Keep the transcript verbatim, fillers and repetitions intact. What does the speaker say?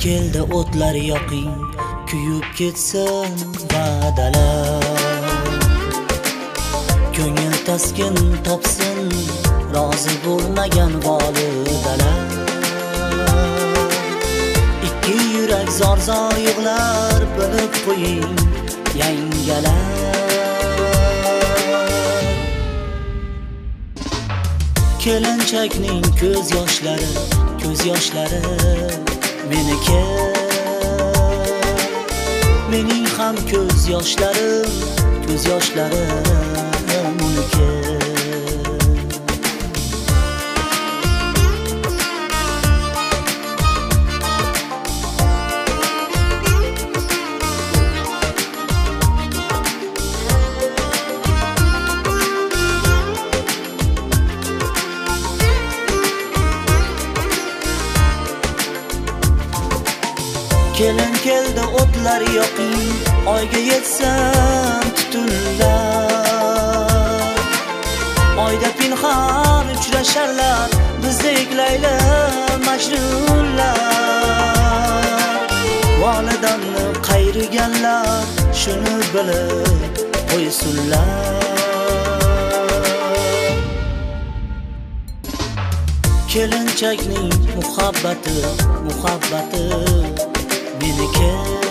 keldi o'tlar yoqing, kuyib ketsin va'dalar. Ko'ngil taskin topsin, rozi bo'lmagan volidalar. Ikki yurak zor-zor yig'lar, bilib qo'ying yangalar. Kelinchakning ko'z yoshlari, ko'z yoshlari meniki. Mening ham ko'z yoshlarim, ko'z yoshlarim uniki. Kelin keldi o'tlar yoqing, oyga yetsam tutunlar. Oyda pinhon uchrasharlar, bizdek Layla Majnunlar. Volidamni qayriganlar, shuni bilib qo'ysunlar. Kelinchakning muhabbati, muhabbati meniki.